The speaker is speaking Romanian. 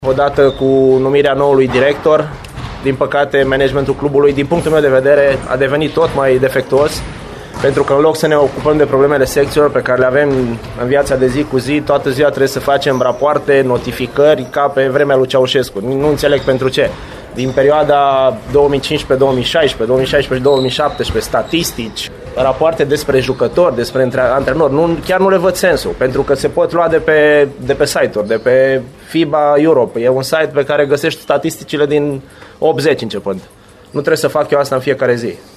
Odată cu numirea noului director, din păcate, managementul clubului, din punctul meu de vedere, a devenit tot mai defectuos, pentru că în loc să ne ocupăm de problemele secțiilor pe care le avem în viața de zi cu zi, toată ziua trebuie să facem rapoarte, notificări, ca pe vremea lui Ceaușescu. Nu înțeleg pentru ce. Din perioada 2015-2016, 2016-2017, statistici, rapoarte despre jucători, despre antrenori, chiar nu le văd sensul, pentru că se pot lua de pe site-uri, de pe FIBA Europe. E un site pe care găsești statisticile din 80 începând. Nu trebuie să fac eu asta în fiecare zi.